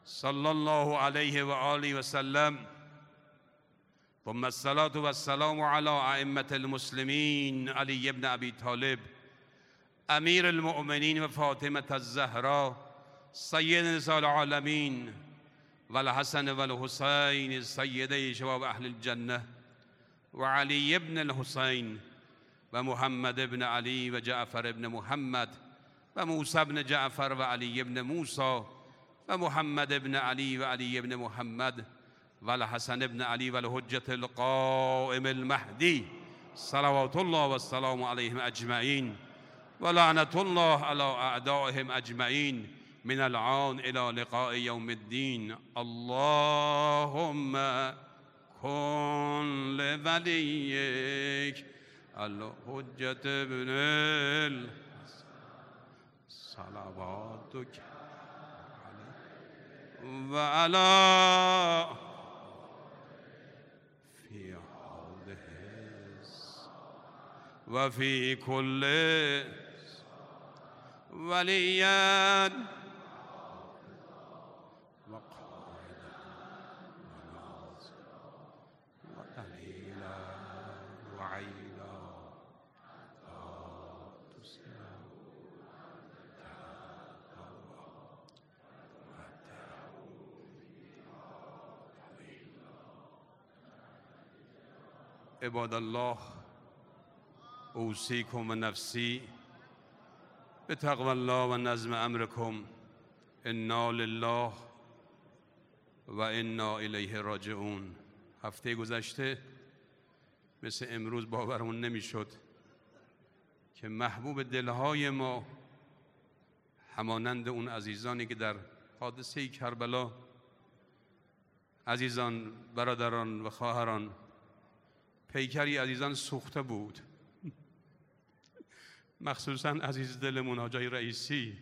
صلی الله علیه و آله و سلم. ثم الصلاة والسلام على ائمة المسلمین علی بن ابی طالب امیر المؤمنین و فاطمة الزهرا سید نساء العالمین و الحسن و الحسین سیدی شباب اهل الجنه و علی بن الحسین و محمد بن علی و جعفر بن محمد و موسی بن جعفر و علی بن موسی و محمد بن علی و علی بن محمد و الحسن بن علی و الحجة القائم المهدی صلوات الله و السلام علیهم اجمعین و لعنت الله علی اعدائهم اجمعین من الآن الى لقاء یوم الدین. اللهم کن لولیک الحجة ابن صلواتک و علی فی هذه و فی کل ولیا و قائدا و دلیلا و عیلا عباد الله، اوصیکم و نفسی بتقوی الله و نظم امرکم. انا لله و انا الیه راجعون. هفته گذشته مثل امروز باورمون نمیشد که محبوب دلهای ما همانند اون عزیزانی که در حادثه کربلا، عزیزان، برادران و خواهران، پیکری عزیزان سوخته بود، مخصوصا عزیز دلمون حاجی رئیسی.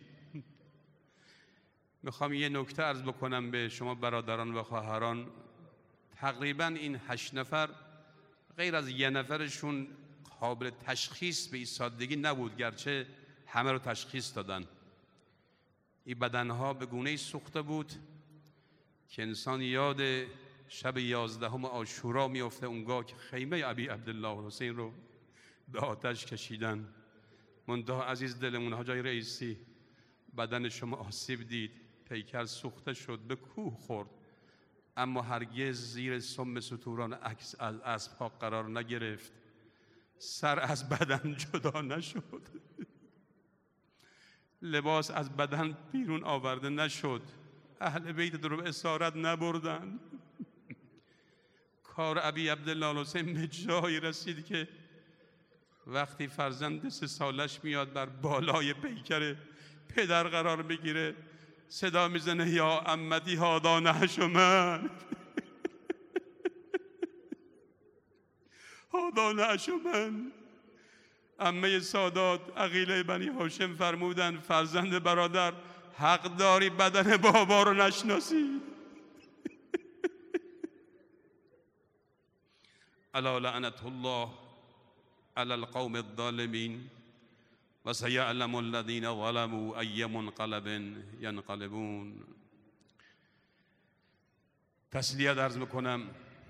میخوام یه نکته عرض بکنم به شما برادران و خواهران. تقریبا این 8 نفر غیر از یه نفرشون قابل تشخیص به این سادگی نبود، گرچه همه رو تشخیص دادن. این بدنها به گونه‌ای سوخته بود که انسان یاد شب 11 عاشورا میفته، اونگاه که خیمه ابی عبدالله حسین رو به آتش کشیدن. منتها عزیز دلمون حاجی رئیسی، بدن شما آسیب دید، پیکر سوخته شد، به کوه خورد، اما هرگز زیر سم ستوران عکس از اسب‌ها قرار نگرفت، سر از بدن جدا نشد، لباس از بدن بیرون آورده نشد، اهل بیت رو به اسارت نبردن. کار ابی عبدالله حسین به جایی رسید که وقتی فرزند 3 سالش میاد بر بالای پیکر پدر قرار بگیره، صدا میزنه یا عمتی هادا نهش من، هادا نهش من. عمه سادات عقیله بنی هاشم فرمودن فرزند برادر، حق داری بدن بابا رو نشناسی. الا لعنت الله علی القوم الظالمین و سیعلم الذین ظلموا ای منقلب ینقلبون. تسلیت عرض میکنم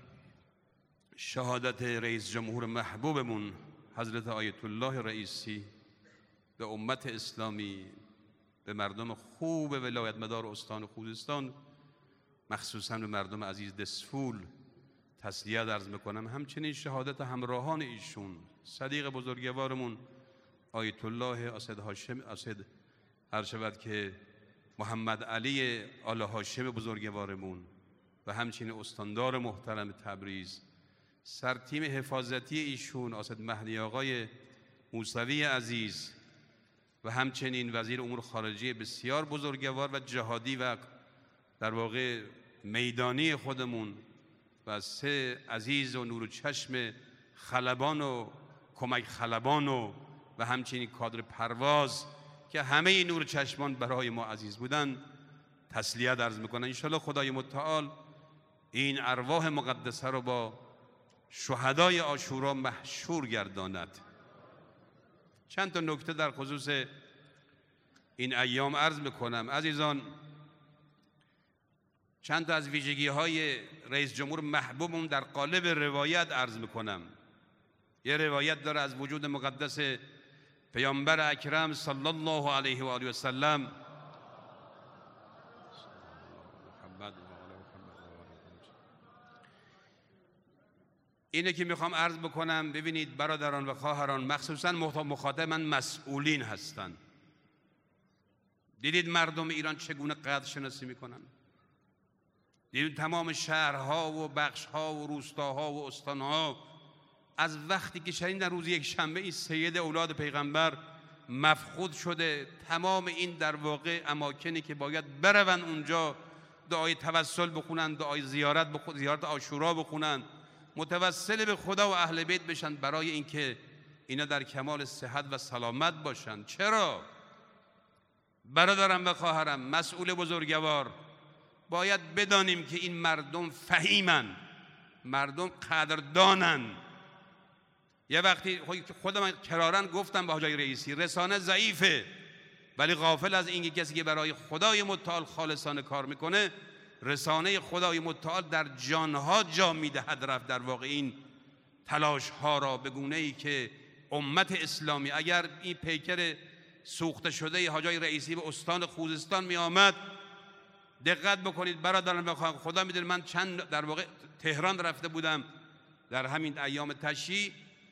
شهادت رئیس جمهور محبوبمون حضرت آیت الله رئیسی به امت اسلامی، به مردم خوب ولایت مدار استان خوزستان، مخصوصا به مردم عزیز دسفول تسلیت عرض میکنم. همچنین شهادت همراهان ایشون، صدیق بزرگوارمون آیت الله اسد هاشم، اسد هرشود که محمد علی آل هاشم بزرگوارمون، و همچنین استاندار محترم تبریز، سرتیم حفاظتی ایشون اسد مهدی آقای موسوی عزیز، و همچنین وزیر امور خارجه بسیار بزرگوار و جهادی و در واقع میدانی خودمون، و 3 عزیز و نور و چشم خلبان و کمک خلبان و همچنین کادر پرواز که همه این نور چشمان برای ما عزیز بودن، تسلیت عرض میکنن. انشاءالله خدای متعال این ارواح مقدسه رو با شهدای عاشورا محشور گرداند. چند تا نکته در خصوص این ایام عرض میکنم. عزیزان، چند تا از ویژگی‌های رئیس جمهور محبوبمون در قالب روایت عرض میکنم. یه روایت داره از وجود مقدس پیامبر اکرم صلی الله علیه و آله و سلم. اینه که میخوام عرض بکنم. ببینید برادران و خواهران، مخصوصا مخاطب من مسئولین هستند. دیدید مردم ایران چگونه قدر شناسی میکنن؟ دیدید تمام شهرها و بخشها و روستاها و استانها از وقتی که شنیدن روز یک شنبه این سید اولاد پیغمبر مفقود شده، تمام این در واقع اماکنی که باید برون اونجا دعای توسل بخونن، دعای زیارت عاشورا بخونن، متوسل به خدا و اهل بیت بشن برای اینکه اینا در کمال صحت و سلامت باشن. چرا؟ برادرم و خواهرم، مسئول بزرگوار، باید بدانیم که این مردم فهیمن، مردم قدردانن. یه وقتی خودم کرارن گفتم به حاجی رئیسی، رسانه ضعیفه، ولی غافل از این کسی که برای خدای متعال خالصانه کار میکنه، رسانه خدای متعال در جانها جا میدهد رفت در واقع این تلاش ها را، به گونه ای که امت اسلامی اگر این پیکر سوخته شده حاجی رئیسی به استان خوزستان می آمد، دقت بکنید برادران و خدا میدونه من چند در واقع تهران رفته بودم در همین ایام تشییع،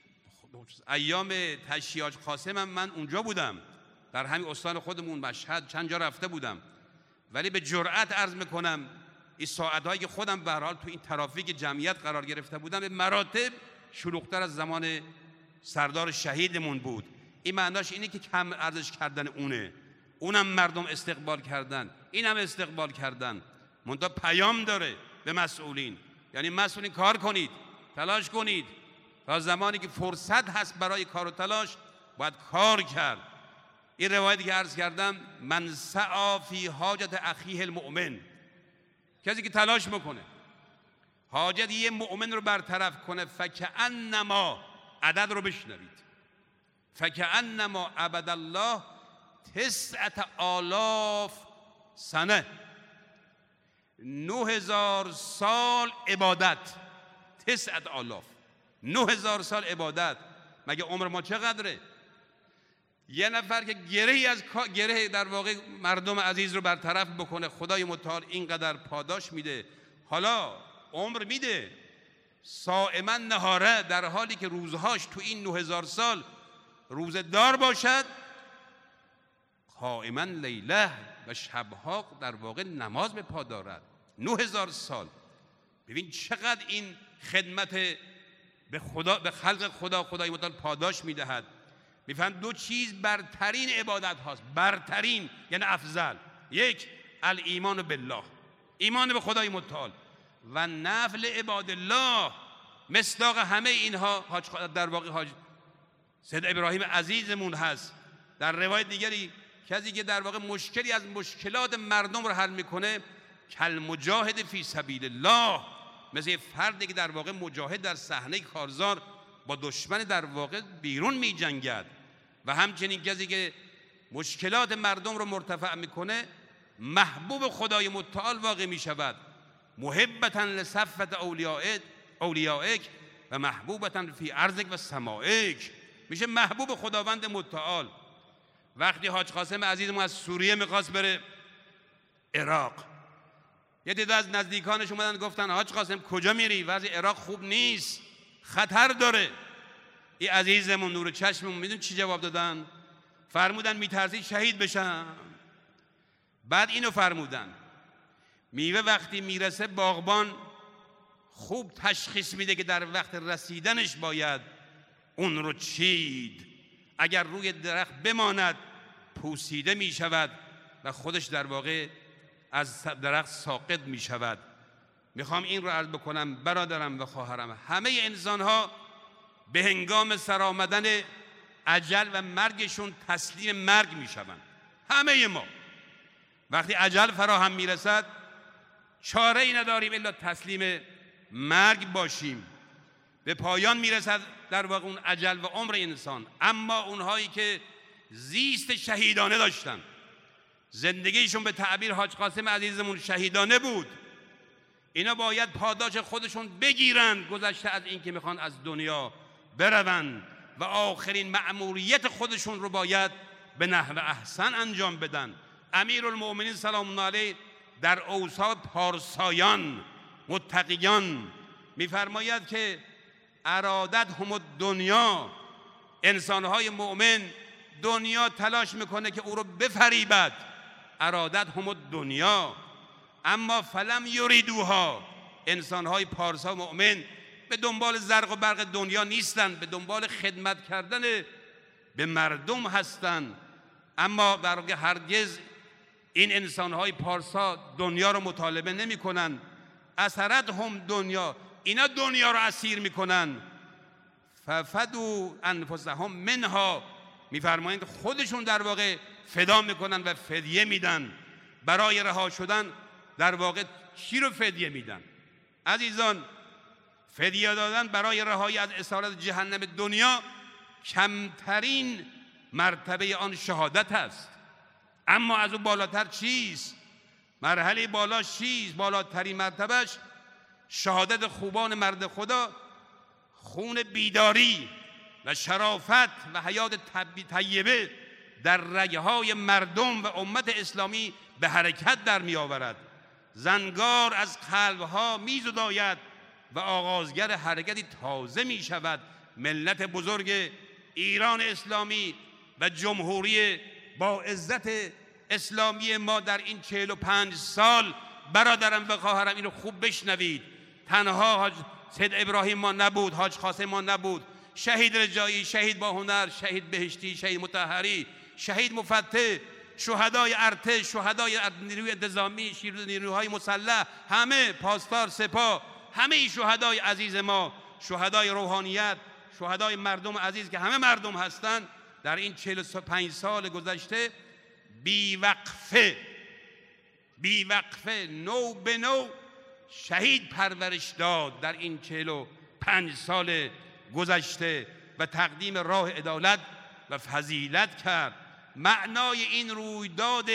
ایام تشییع حاج قاسم من اونجا بودم، در همین استان خودمون مشهد چند جا رفته بودم، ولی به جرأت عرض میکنم این ساعتهایی که خودم به هر حال تو این ترافیک جمعیت قرار گرفته بودم به مراتب شلوغ‌تر از زمان سردار شهیدمون بود. این معناش اینه که کم ارزش کردن اونم مردم استقبال کردن، اینم استقبال کردن. منتها پیام داره به مسئولین، یعنی مسئولین کار کنید، تلاش کنید. تا زمانی که فرصت هست برای کار و تلاش باید کار کرد. این روایتی که عرض کردم، من سعی فی حاجت اخیه المؤمن، کسی که تلاش میکنه حاجت یه مؤمن رو برطرف کنه، فکأنما، عدد رو بشنوید، فکأنما عبد الله 9,000 سنه، 9,000 سال عبادت. 9,000 سال عبادت. مگه عمر ما چقدره؟ یه نفر که گره در واقع مردم عزیز رو برطرف بکنه، خدای متعال اینقدر پاداش میده، حالا عمر میده، صائما نهاره، در حالی که روزهاش تو این 9,000 سال روزدار باشد، قائما لیله، و شبها در واقع نماز به پا دارد. 9,000 سال. ببین چقدر این خدمت به خدا، به خلق خدای متعال پاداش میدهد. میفهم دو چیز برترین عبادت هاست، برترین یعنی افضل. یک، الایمان بالله، ایمان به خدای متعال، و نفل عباد الله. مصداق همه اینها در واقع حاج سید ابراهیم عزیزمون هست. در روایت دیگری کسی که در واقع مشکلی از مشکلات مردم رو حل میکنه، کل مجاهد فی سبیل الله، مثل فردی که در واقع مجاهد در صحنه کارزار با دشمن در واقع بیرون می جنگد. و همچنین کسی که مشکلات مردم رو مرتفع میکنه، محبوب خدای متعال واقع می شود. محبتا لصفت اولیائک و محبوبتا فی ارضک و سمائک، میشه محبوب خداوند متعال. وقتی حاج قاسم عزیزمون از سوریه میخواست بره عراق، یه دیده از نزدیکانش اومدن گفتن حاج قاسم کجا میری؟ وضع عراق خوب نیست، خطر داره. این عزیزمون نور چشممون میدون چی جواب دادن؟ فرمودن میترسی شهید بشم. بعد اینو فرمودن، میوه وقتی میرسه باغبان خوب تشخیص میده که در وقت رسیدنش باید اون رو چید. اگر روی درخت بماند پوسیده میشود و خودش در واقع از درخت ساقط میشود. میخوام این رو عرض بکنم برادرم و خواهرم، همه انسان ها به هنگام سرآمدن اجل و مرگشون تسلیم مرگ میشوند. همه ما وقتی اجل فراهم میرسد چاره ای نداریم الا تسلیم مرگ باشیم. به پایان میرسد در واقع اون اجل و عمر انسان. اما اونهایی که زیست شهیدانه داشتن، زندگیشون به تعبیر حاج قاسم عزیزمون شهیدانه بود، اینا باید پاداش خودشون بگیرن گذشته از این که میخوان از دنیا برون و آخرین مأموریت خودشون رو باید به نحو احسن انجام بدن. امیرالمؤمنین سلام الله علیه در اوصاف پارسایان متقیان میفرماید که ارادت هم الدنیا، انسانهای مؤمن دنیا تلاش میکنه که او رو بفریبد، ارادت هم الدنیا، اما فلم یریدوها، انسانهای پارسا مؤمن به دنبال زرق و برق دنیا نیستن، به دنبال خدمت کردن به مردم هستن. اما در واقع هرگز این انسانهای پارسا دنیا رو مطالبه نمی کنن. اثرت هم دنیا، اینا دنیا رو اسیر میکنن. ففدوا انفسهم منها، میفرمایند که خودشون در واقع فدا میکنن و فدیه میدن. برای رها شدن در واقع چی رو فدیه میدن؟ عزیزان، فدیه دادن برای رهایی از اسارت جهنم دنیا کمترین مرتبه آن شهادت است. اما از اون بالاتر چیست؟ مرحله بالاش چیست؟ بالاترین مرتبهش شهادت خوبان مرد خدا، خون بیداری و شرافت و حیات طیبه در رگهای مردم و امت اسلامی به حرکت در می آورد. زنگار از قلبها می زداید و آغازگر حرکتی تازه می شود. ملت بزرگ ایران اسلامی و جمهوری با عزت اسلامی ما در این 45 سال، برادرم و خواهرم اینو خوب بشنوید، تنها حاج سید ابراهیم ما نبود، حاج قاسم ما نبود، شهید رجایی، شهید با هنر، شهید بهشتی، شهید مطهری، شهید مفتح، شهدای ارتش، شهدای نیروی انتظامی، نیروهای مسلح، همه پاسدار سپاه، همه این شهدای عزیز ما، شهدای روحانیت، شهدای مردم عزیز که همه مردم هستند، در این 45 سال گذشته بی وقفه نو به نو شهید پرورش داد در این 45 سال گذشته و تقدیم راه عدالت و فضیلت کرد. معنای این رویداد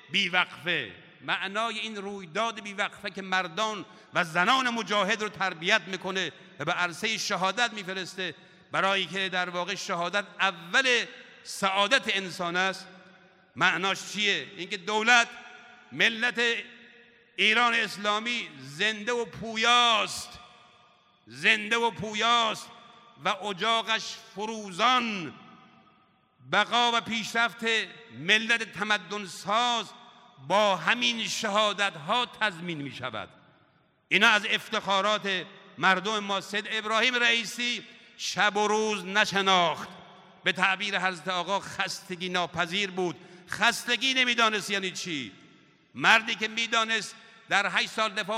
بی وقفه که مردان و زنان مجاهد رو تربیت میکنه و به عرصه شهادت میفرسته، برای که در واقع شهادت اول سعادت انسان است. معناش چیه؟ اینکه دولت، ملت ایران اسلامی زنده و پویاست و اجاقش فروزان. بقا و پیشرفت ملت تمدن ساز با همین شهادت ها تضمین می شود. اینا از افتخارات مردم ما. سید ابراهیم رئیسی شب و روز نشناخت، به تعبیر حضرت آقا خستگی ناپذیر بود. خستگی نمیدانست یعنی چی. مردی که میدانست در 8 سال دفاع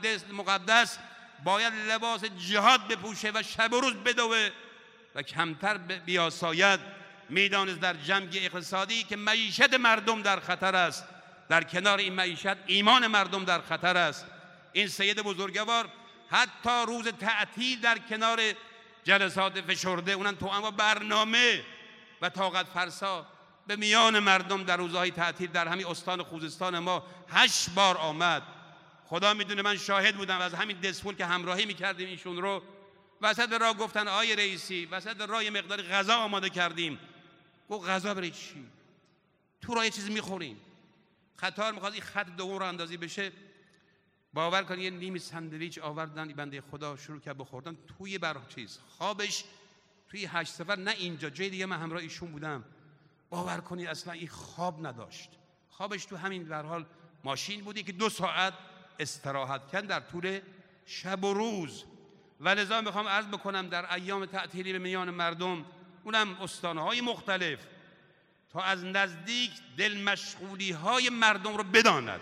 مقدس باید لباس جهاد بپوشه و شب و روز بدوه و کمتر بیاساید، میدانست در جنگ اقتصادی که معیشت مردم در خطر است، در کنار این معیشت ایمان مردم در خطر است. این سید بزرگوار حتی روز تعطیل در کنار جلسات فشرده، اونم تو اما برنامه و طاقت فرسا، به میان مردم در روزهای تعطیل در همین استان خوزستان ما 8 بار آمد. خدا میدونه من شاهد بودم، از همین دسپول که همراهی میکردیم ایشون رو، وسط راه گفتن آقای رئیسی، وسط راه یه مقدار غذا آماده کردیم. گفت غذا برای چی؟ تو راه یه چیزی میخوریم. قطار میخواد این خط دوم رو اندازی بشه، باور کن یه نیم ساندویچ آوردن، بنده خدا شروع کرد بخوردن توی خوابش توی 8 سفر، نه اینجا جای دیگه من همراه ایشون بودم. باور کنید اصلا این خواب نداشت، خوابش تو همین به هر حال ماشین بودی که 2 ساعت استراحت کرد در طول شب و روز. ولذا میخوام عرض بکنم در ایام تعطیلی به میان مردم، اونم استانهای مختلف، تا از نزدیک دل مشغولی های مردم رو بداند،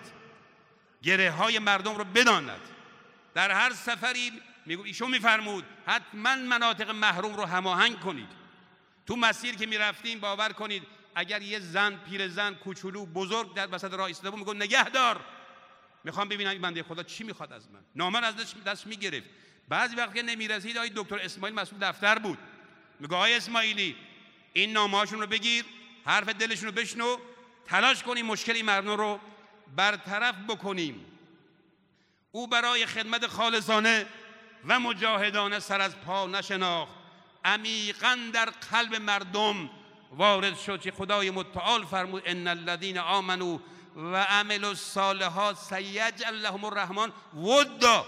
گره های مردم رو بداند. در هر سفری ایشون میفرمود حتما مناطق محروم رو هماهنگ کنید. تو مسیر که میرفتیم باور کنید اگر یه زن، پیرزن، کوچولو، بزرگ در وسط راه ایستاده بود، میگفت نگهدار، میخوام ببینم این بنده خدا چی میخواد از من. نامه از دست میگرفت. بعضی وقت که نمیرسید، آقای دکتر اسماعیل مسئول دفتر بود، میگه آقای اسماعیلی این نامه‌هاشون رو بگیر، حرف دلشون رو بشنو، تلاش کنیم مشکل این مردم رو برطرف بکنیم. او برای خدمت خالصانه و مجاهدانه سر از پا نشناخت. عمیقاً در قلب مردم وارد شد که خدای متعال فرمود ان الذین آمنوا و عملوا الصالحات سیجعل لهم الرحمن ودا.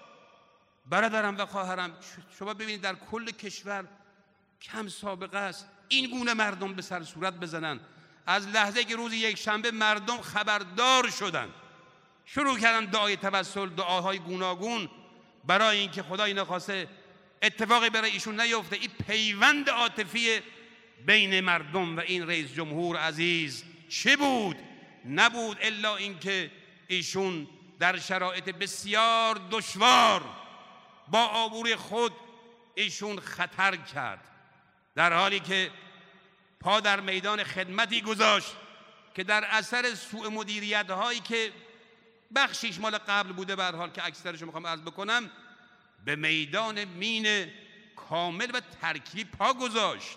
برادرم و خواهرم، شما ببینید در کل کشور کم سابقه است این گونه مردم به سر صورت بزنن. از لحظه که روز یک شنبه مردم خبردار شدن، شروع کردن دعای توسل، دعاهای گوناگون برای اینکه خدای نخواسته اتفاقی برای ایشون نیفته. این پیوند عاطفی بین مردم و این رئیس جمهور عزیز چه بود؟ نبود الا اینکه ایشون در شرایط بسیار دشوار با آبروی خود ایشون خطر کرد، در حالی که پا در میدان خدمتی گذاشت که در اثر سوء مدیریت هایی که بخشیش مال قبل بوده، به هر حال که اکثرش میخوام عرض بکنم، به میدان مین کامل و ترکیبی پا گذاشت.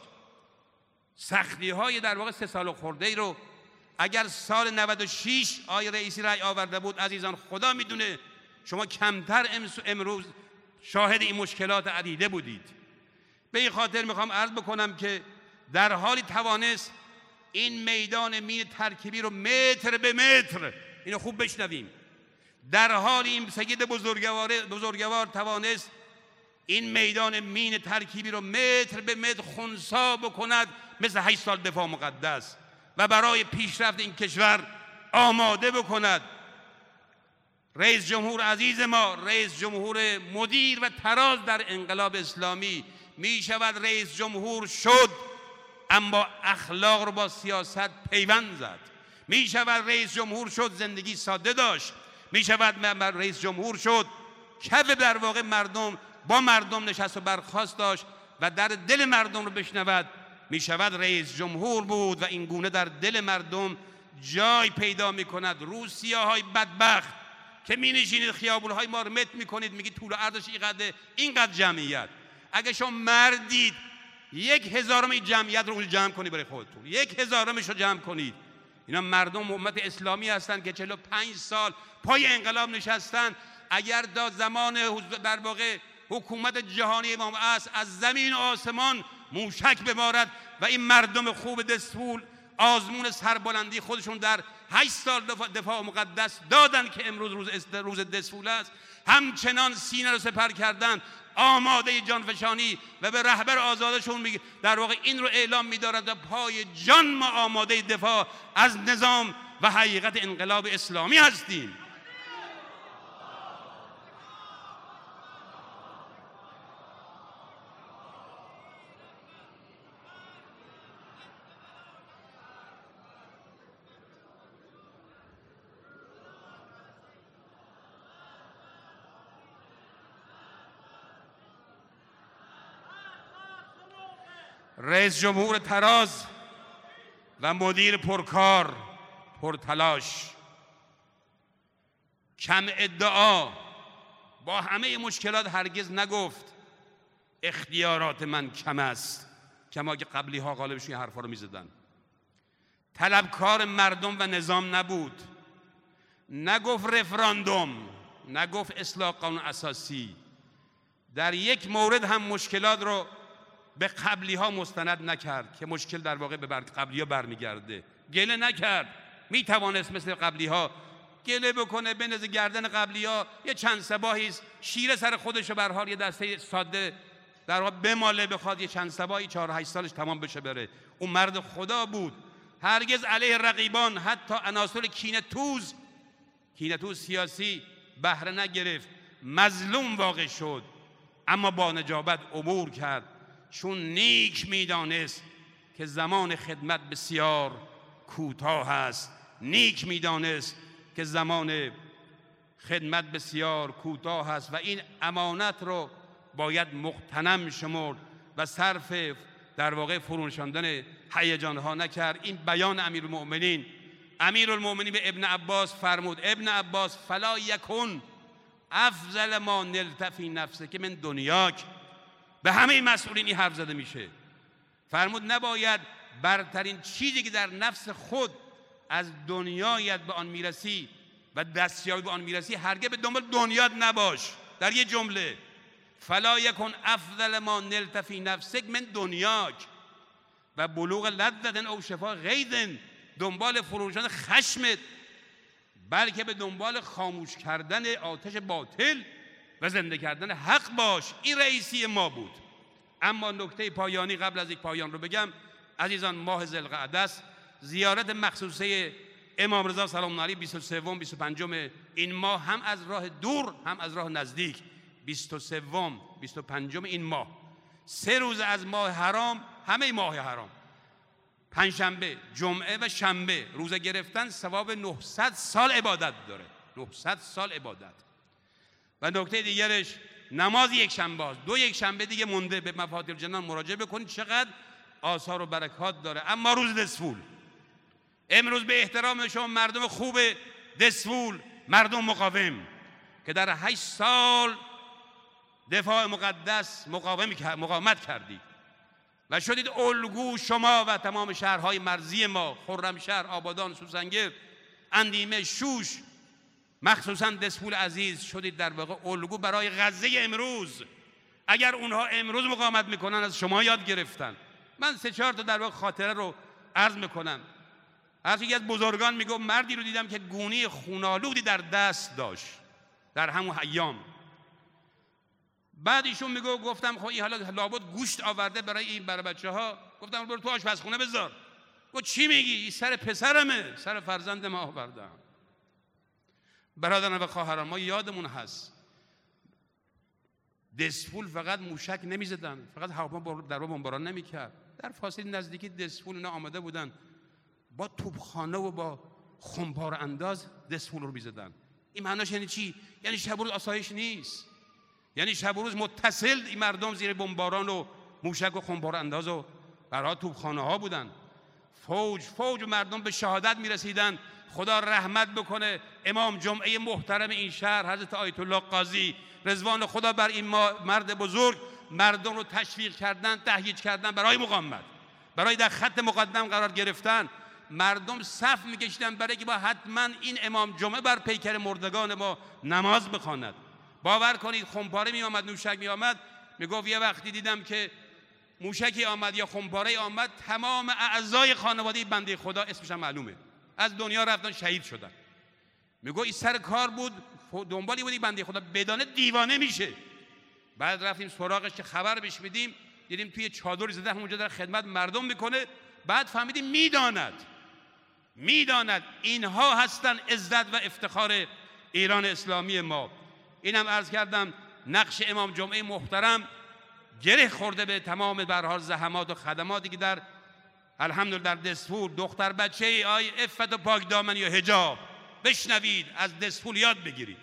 سختی های در واقع 3 سال خورده رو اگر سال 96 آقای رئیسی رأی آورده بود، عزیزان خدا میدونه شما کمتر امروز شاهد این مشکلات عدیده بودید. به این خاطر میخوام عرض بکنم که در حالی توانست این میدان مین ترکیبی رو متر به متر، اینو خوب بشنویم، در حالی این سید بزرگوار توانست این میدان مین ترکیبی رو متر به متر خنثی بکند مثل 8 سال دفاع مقدس و برای پیشرفت این کشور آماده بکند. رئیس جمهور عزیز ما، رئیس جمهور مدیر و تراز در انقلاب اسلامی، می شود رئیس جمهور شد اما اخلاق رو با سیاست پیوند زد. می شود رئیس جمهور شد زندگی ساده داشت. می شود رئیس جمهور شد کف در واقع مردم، با مردم نشست و برخاست داشت و در دل مردم رو بشنود. می شود رئیس جمهور بود و این گونه در دل مردم جای پیدا می کند. روسیاهای بدبخت که می نشینید خیابونهای ما رو مت می کنید، میگید طول و عرضش اینقدر جمعیت. اگه شما مردید 1/1000 این جمعیت رو اونجا جمع کنید برای خودتون، 1/1000 رو جمع کنید. اینا مردم امت اسلامی هستن که 45 سال پای انقلاب نشستن. اگر تا زمان در واقع حکومت جهانی امام عصر از زمین و آسمان موشک ببارد و این مردم خوب دستفول آزمون سربلندی خودشون در 8 سال دفاع مقدس دادن که امروز روز دستفول است، همچنان سینه رو سپر کردن، آماده جانفشانی و به رهبر آزادشون در واقع این رو اعلام می‌دارد و پای جان ما آماده دفاع از نظام و حقیقت انقلاب اسلامی هستیم. رئیس جمهور تراز و مدیر پرکار پرتلاش، کم ادعا، با همه مشکلات هرگز نگفت اختیارات من کم است، کما که قبلی ها غالبشون این حرفا رو میزدن. طلبکار مردم و نظام نبود، نگفت رفراندوم، نگفت اصلاح قانون اساسی. در یک مورد هم مشکلات رو به قبلی ها مستند نکرد که مشکل در واقع به قبلی ها برمیگرده. گله نکرد، میتوانست مثل قبلی ها گله بکنه، بندازه گردن قبلی ها، یه چند صباحی شیر سر خودش رو به هر حال یه دسته ساده در واقع بماله، بخواد یه چند صباحی 4-8 سالش تمام بشه بره. اون مرد خدا بود، هرگز علیه رقیبان حتی عناصر کینه‌توز سیاسی بهره نگرفت. مظلوم واقع شد اما با نجابت عبور کرد، چون نیک میدانست که زمان خدمت بسیار کوتاه است. نیک میدانست که زمان خدمت بسیار کوتاه است و این امانت رو باید مغتنم شمرد و صرف در واقع فرونشاندن هیجان‌ها نکرد. این بیان امیرالمؤمنین به ابن عباس فرمود: ابن عباس فلا یکن افضل ما نلت فی نفسه که من دنیاک. به همه مسئولین این حرف زده میشه. فرمود نباید برترین چیزی که در نفس خود از دنیایت به آن میرسی و دستیابی به آن میرسی هرگز به دنبال دنیات نباش. در یه جمله فلا یکن افضل ما نلت فی نفسک من دنیاک و بلوغ لذت او شفا غیظ، دنبال فروشان خشمت بلکه به دنبال خاموش کردن آتش باطل و زنده کردن حق باش. این رئیسی ما بود. اما نکته پایانی قبل از یک پایان رو بگم عزیزان، ماه ذوالقعده است. زیارت مخصوصه امام رضا سلام الله علیه 23 و 25 این ماه، هم از راه دور هم از راه نزدیک، 23 و 25 این ماه، 3 روز از ماه حرام، همه ماه حرام، پنجشنبه، جمعه و شنبه روزه گرفتن ثواب 900 سال عبادت داره. 900 سال عبادت. و نکته دیگرش نماز یک شنبه است. 2 یک شنبه دیگه مونده. به مفاتیح الجنان مراجعه بکنید چقدر آثار و برکات داره. اما روز دسفول امروز به احترام شما مردم خوب دسفول، مردم مقاوم که در 8 سال دفاع مقدس مقاومت کردید و شدید الگو، شما و تمام شهرهای مرزی ما، خرمشهر، آبادان، سوسنگر، اندیمه، شوش، مخصوصا دسفول عزیز، شدید در واقع الگو برای غزه امروز. اگر اونها امروز مقاومت میکنن از شما یاد گرفتن. من 3-4 تا در واقع خاطره رو عرض میکنم. از یکی از بزرگان میگه مردی رو دیدم که گونی خونالودی در دست داشت در همون ایام. بعد ایشون میگه گفتم خب این حالا لابد گوشت آورده برای بچه‌ها. گفتم برو تو آشپزخونه بذار. گفت چی میگی؟ این سر پسرمه، سر فرزند ما آوردم. برادران و خواهران، ما یادمون هست دسفول فقط موشک نمیزدن، فقط هواپیما در بمباران نمیکرد. در فاصله نزدیکی دسفول اینا آمده بودن با توپخانه و با خمپاره انداز دسفول رو میزدن. این معناش یعنی چی؟ یعنی شب و روز آسایش نیست. یعنی شب و روز متصل این مردم زیر بمباران و موشک و خمپاره انداز و برای توپخانه ها بودن. فوج مردم به شهادت میرسیدن. خدا رحمت بکنه امام جمعه محترم این شهر حضرت آیت الله قاضی رضوان خدا بر این مرد بزرگ، مردم رو تشویق کردن، تهییج کردن برای مقاومت، برای در خط مقدم قرار گرفتن. مردم صف میکشیدن برای که با حتما این امام جمعه بر پیکر مردگان ما نماز بخواند. باور کنید خمپاره می آمد، موشک می آمد، میگفت یه وقتی دیدم که موشکی آمد یا خمپاره آمد، تمام اعضای خانواده بنده خدا اسمش هم معلومه، از دنیا رفتن، شهید شدن. میگه این سر کار بود، دنبالی بودی بنده خدا بدانه دیوانه میشه. بعد رفتیم سراغش که خبر بهش بدیم، دیدیم توی چادر زده همونجا در خدمت مردم میکنه. بعد فهمیدیم میداند اینها هستن عزت و افتخار ایران اسلامی ما. اینم عرض کردم نقش امام جمعه محترم گره خورده به تمام به هر حال زحمات و خدماتی که در الحمدلله در دسفول دختر بچه آی عفت و پاک دامن یا حجاب بشنوید، از دسفول یاد بگیرید.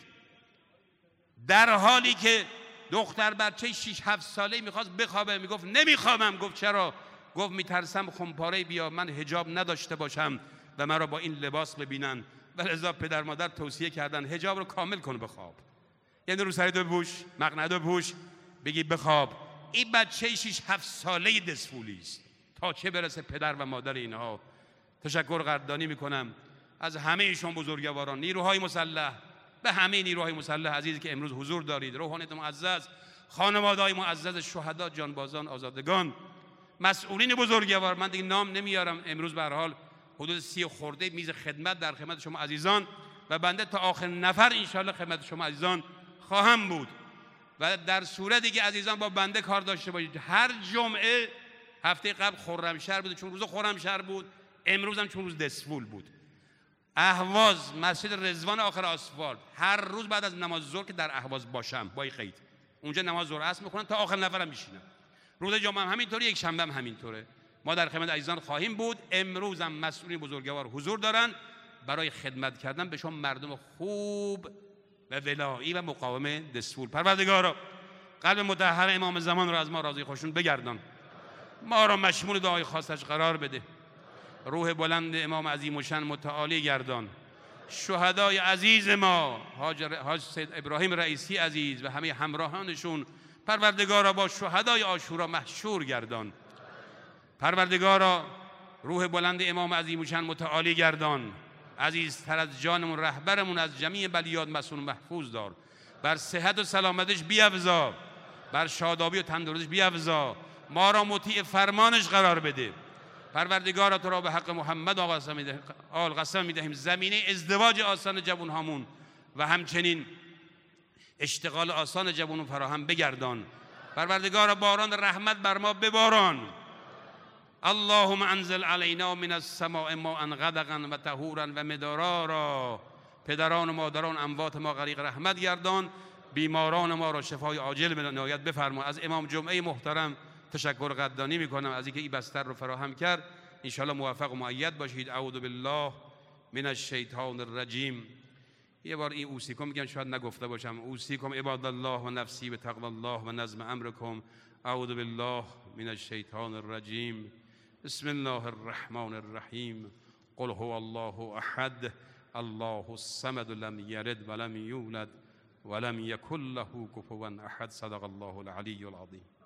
در حالی که دختر بچه 6-7 ساله میخواست بخوابه، میگفت نمیخوابم. گفت چرا؟ گفت میترسم خمپاره بیا من حجاب نداشته باشم و مرا با این لباس ببینن. و لذا پدر مادر توصیه کردن حجاب رو کامل کن بخواب، یعنی رو سری بپوش، مقنعه بپوش، بگی بخواب. این بچه 6-7 ساله دسفولی است. تا چه برسه پدر و مادر اینها. تشکر قدردانی میکنم از همه ایشون بزرگواران، نیروهای مسلح، به همه نیروهای مسلح عزیزی که امروز حضور دارید، روحانیت معزز، خانواده‌های معزز شهدا، جانبازان، آزادگان، مسئولین بزرگوار، من دیگه نام نمیارم. امروز به هر حال حدود 30 خورده میز خدمت در خدمت شما عزیزان و بنده تا آخر نفر انشالله خدمت شما عزیزان خواهم بود. و در صورتی که عزیزان با بنده کار داشته باشید، هر جمعه، هفته قبل خرمشهر بود چون روز خرمشهر بود، امروز هم چون روز دسفول بود، اهواز مسجد رضوان آخر آسفالت، هر روز بعد از نماز ظهر که در اهواز باشم با قید اونجا نماز ظهر عصر میکنم تا آخر نفرم میشینم. روز جمعه هم همینطوره، یک شنبه هم همینطوره. ما در خدمت عزیزان خواهیم بود. امروز هم مسئولین بزرگوار حضور دارن برای خدمت کردن به شما مردم خوب و ولایی و مقاوم دسفول. پروردگارا قلب مطهر امام زمان را از ما راضی خوشون بگردان، ما را مشمول دعای خاصش قرار بده. روح بلند امام عظیم و شان متعالی گردان. شهدای عزیز ما حاج سید ابراهیم رئیسی عزیز و همه همراهانشون پروردگارا با شهدای عاشورا محشور گردان. پروردگارا روح بلند امام عظیم و شان متعالی گردان. عزیزتر از جانمون رهبرمون از جمیع بلیات مسون محفوظ دار. بر صحت و سلامتش بیفزا، بر شادابی و تندرستیش بیفزا، ما را مطیع فرمانش قرار بده. پروردگارا تو را به حق محمد آل قسم میدهیم زمینه ازدواج آسان جوانهامون و همچنین اشتغال آسان جوانون فراهم بگردان. پروردگارا باران رحمت بر ما بباران. اللهم انزل علینا من السماء ماء غدقا و طهورا و مدرارا. پدران و مادران اموات ما غریق رحمت گردان، بیماران ما را شفای عاجل به عنایت بفرما. از امام جمعه محترم تشکر قدردانی میکنم از اینکه این بستر رو فراهم کرد. ان شاء الله موفق و مؤید باشید. اعوذ بالله من الشیطان الرجیم. یه بار این اوصیکم میگم شاید نگفته باشم. اوصیکم عباد الله و نفسی به تقوی الله و نظم امرکم. اعوذ بالله من الشیطان الرجیم. بسم الله الرحمن الرحیم. قل هو الله احد الله الصمد لم یلد ولم یولد ولم یکن له کفوا احد. صدق الله العلی العظیم.